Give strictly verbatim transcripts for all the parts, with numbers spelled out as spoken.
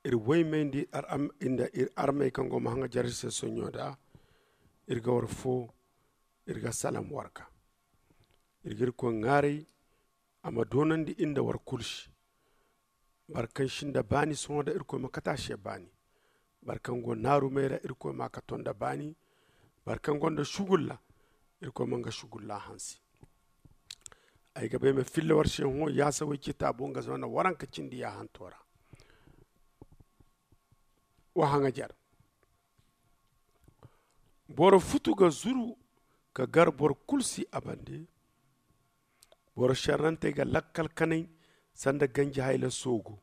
ir waymendi ar am inda ir armay kango mahanga jarse sonyoda irga war fo irga salam warka irgir ko ngari ama donandi inda war kulshi barkan shinda bani sonda irko makata she bani barkan go naru mera irko makatonda bani barkan gonda shugulla irko manga shugulla hansi ay gabe me fille war she ho ya sawi kitabo nga zona waranka cindi ya hantora wa hanga jar boro futu ga zuru ka gar bor kulsi abande boro sharante ga lakkal kanai sanda ganji hayla sogo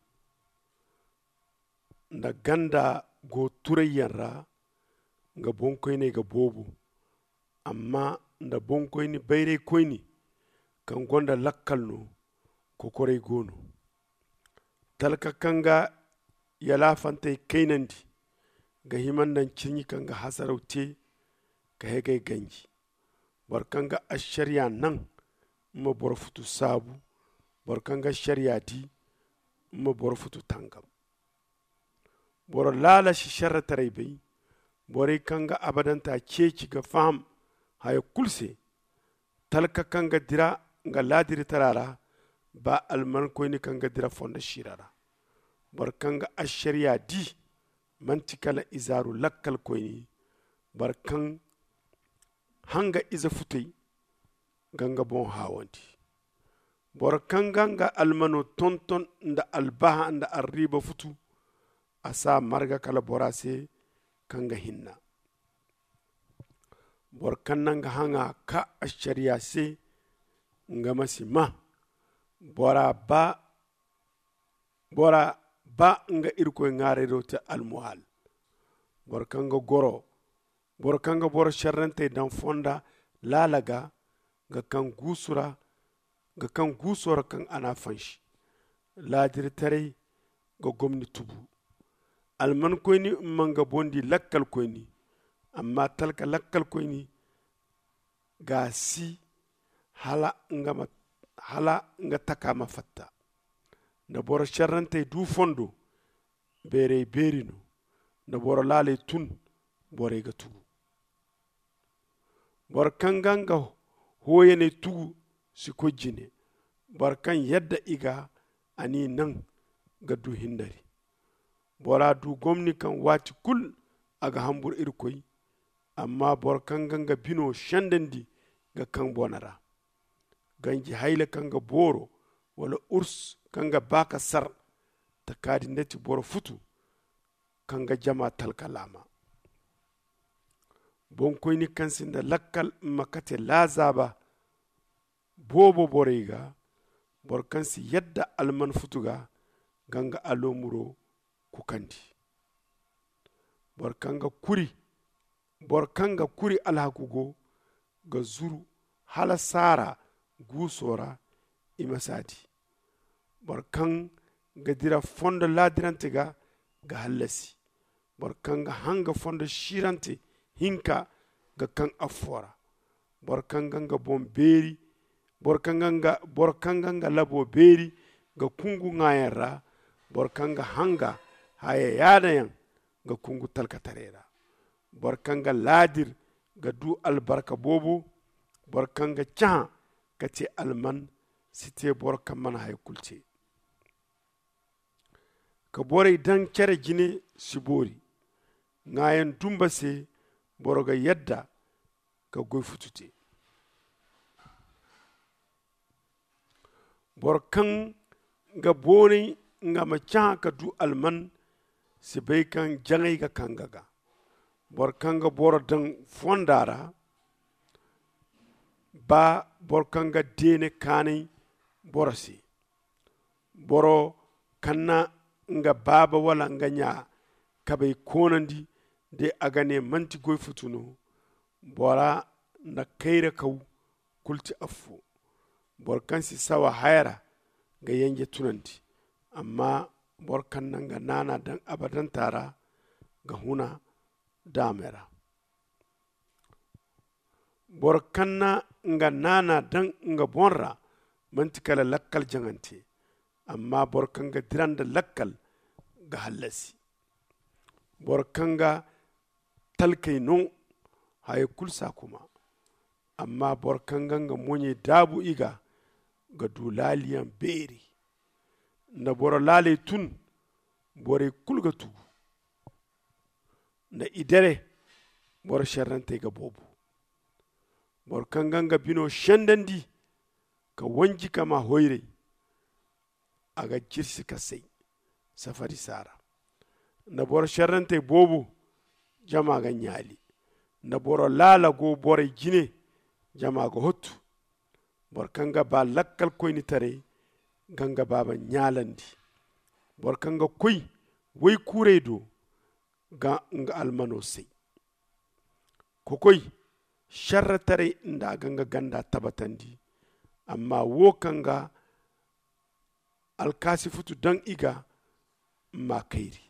nda ganda go turayyanra nga bonkoyne ga bobu amma nda bonkoyni bayre koyni kan gonda lakkal no kokore gono talka kanga yala fante kainandi ga himandan cinyi kanga hasarauti ka hege ganji barkanga ashariya nan ma bor futu sabu barkanga shariya di ma bor futu tangam bor lala shi sharra taraybai bore kanga abadanta ceci ga fam hay kulse talka kanga dira nga ladiri tarara ba alman koyni kanga dira fonda shirara barkanga ashariya di mantikala izaru lakkal koyni barkan hanga iza futai ganga bon hawandi barkan ganga almano tonton nda albaha nda arriba futu asa marga kala borase kanga hinna barkan nanga hanga ka ashariya se nga masima bora ba bora ba nga irko ngare rota almuhal borkanga goro borkanga bor sharrante dan fonda lalaga ga kan gusura ga kan gusura kan ana fanshi ladir tare ga gomni tubu alman koyni manga bondi lakkal koyni amma talka lakkal koyni ga si hala nga ma, hala nga takama fatta na boro sharrante du fondo bere berino na boro lale tun bore ga tugu bor kanganga hoyene tugu si ko jine bor kan yadda iga ani nan ga du hindari bora du gomni kan wati kul aga hambur irkoy amma bor kanganga bino shandandi ga kan bonara ganji hayle kanga boro wala urs kanga baka sar ta kadi ndeti boro futu kanga jama talkalama bon koyni kansinda lakkal makate lazaba bobo borega bor kansi yadda alman futuga ganga alomuro kukandi bor kanga kuri bor kanga kuri alhakugo ga zuru hala sara gusora imasadi barkan ga dira fondo ladirante ga ga halasi barkan ga hanga fondo shirante hinka ga kan afora barkan ga bon beri barkan ga barkan ga labo beri ga kungu ngayara barkan ga hanga haya yadayan ga kungu talkatarera barkan ga ladir ga du albarka bobo barkan ga cha kati alman site bor kamman hay kulce ka bore dan kere jine sibori ngayen tumba se boroga yadda ka goy futute bor kan ga boni nga ma cha ka du alman sibai kan jangai ga kangaga bor kan ga bor dan fondara ba borkanga dene kane borasi boro kanna nga baba wala nga nya kabe konandi de agane manti goy futuno bora na kaira kaw kulti afu borkan si sawa hayra ga yanje tunanti amma borkan nga nana dan abadan tara ga huna damera borkanna nga nana dan nga bonra mantikala lakkal jangante amma borkanga diranda lakkal ga hallasi bor kanga talkai no haye kulsa kuma amma bor kanga ga monye dabu iga ga dulaliyan beri na bor lale tun bore kulga tu na idare bor sharrante ga bobu bor kanga ga bino shandandi ka wanji kama hoire aga jirsi ka sai safari sara na bor sharrante bobu jama ga nyali na boro lala go bore jine jama ga hotu bor kanga ba lakkal koyni tare ganga baba nyalandi bor kanga koy way kure do ga nga almano sai ko koy sharra tare nda ganga ganda tabatandi amma wo kanga alkasi futu dan iga ma kairi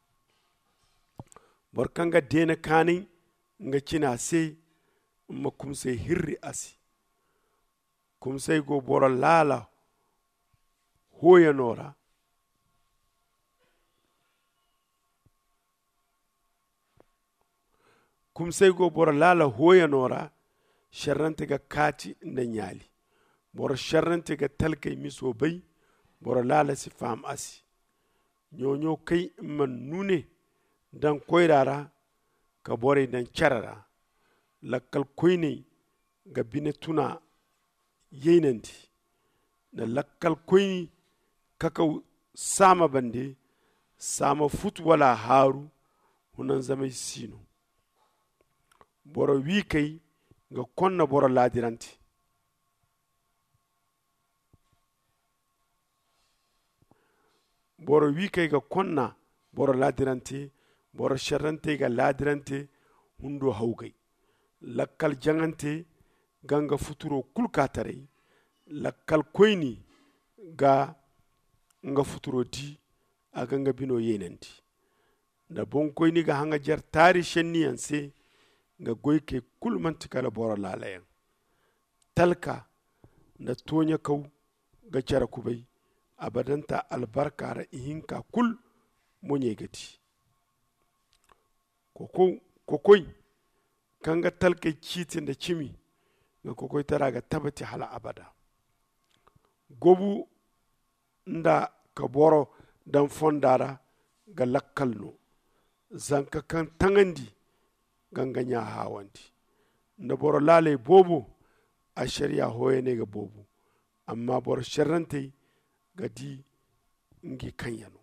bor kanga dena kanin nga cina sai ma kumsai hirri asi kumsai go boro lala hoya nora kumsai go boro lala hoya nora sharrante ga kati na nyali boro sharrante ga talkai miso bai boro lala si fam asi nyonyo kai man nune dan koyrara ka bore dan charara lakkal koyne ga bine tuna yenandi na lakkal koyni kakau sama bande sama futu wala haru hunan zama sino boro wi kai ga konna boro ladiranti boro wi kai ga konna boro ladiranti boro sharrante ga ladirante hundo haugai lakkal jangante ganga futuro kulkatare lakkal koyni ga nga futuro di a ganga bino yenandi da bon koyni ga hanga jar tari shenni yanse nga goyke kulmanti kala boro lalayan talka na tonya kau ga jara kubai abadanta albarkara ihinka kul monye gati koko kokoi kanga talka kitin da kimi ga kokoi tara ga tabati hala abada gobu nda ka boro dan fondara ga lakkalno zanka kan tangandi ganganya hawandi nda boro lale bobo a shari'a hoye ne ga bobo amma boro sharrante ga di ngi kanyano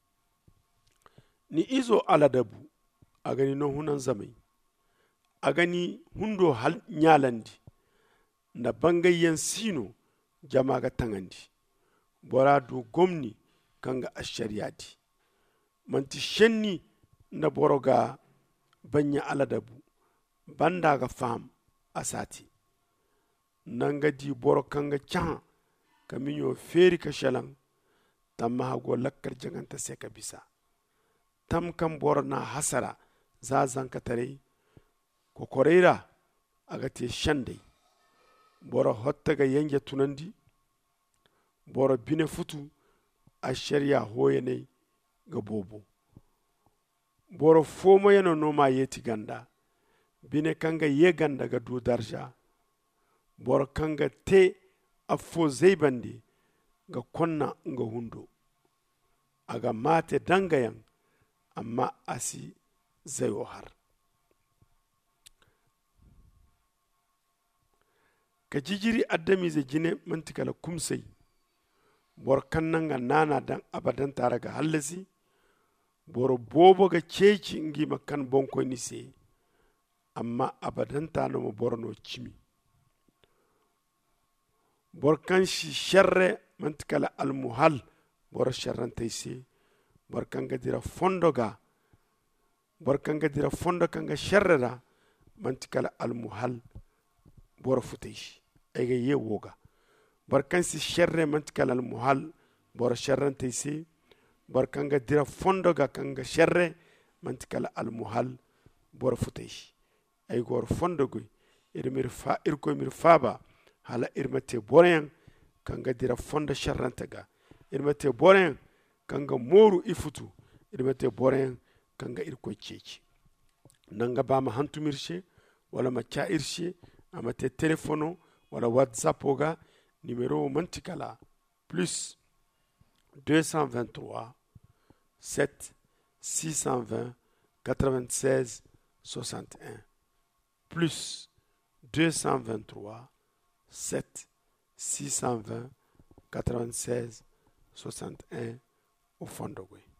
ni izo aladabu a gani no hunan zamai a gani hundo hal nyalandi na bangayyan sino jama ga tangandi bora do gomni kanga a shari'a di manti shenni na boro ga banya aladabu banda ga fam asati nanga di boro kanga chan kaminyo feri ka shalan tamma hago lakkar janganta sai ka bisa tam kan boro na hasara za zanka tare ko korera aga te shandai boro hotta ga yange tunandi boro bine futu a shari'a hoye ne ga bobo boro fomo yana noma yeti ganda bine kanga ye ganda ga du darja boro kanga te afo zeibandi ga konna nga hundo aga mate dangayan amma asi zayo har ka jijiri addami ze jine mantikala kumsai bor kannanga nana dan abadan tara ga hallasi boro bobo ga ceci ngi makan bonko ni se amma abadan tano mo borno cimi bor kan shi sharre mantikala almuhal bor sharrante se bor kan ga dira fondo ga bor kan ga dira fondo kan ga sharrera mantikala almuhal bor futaishi ay ga ye woga bor kan si sharre mantikala almuhal bor sharrante se bor kan ga dira fondo ga kan ga sharre mantikala almuhal bor futaishi ay gor fondo go irmir fa irko mir faba hala irmate boren kanga dira fonda sharranta ga irmate boren kanga moru ifutu irmete boren kanga irko ceci nanga bama hantumirse wala ma ca irse amate telefono wala whatsapp oga numéro mantikala plus deux cent vingt-trois sept six cent vingt quatre-vingt-seize soixante-et un plus deux cent vingt-trois sept six cent vingt quatre-vingt-seize soixante-et un au fond de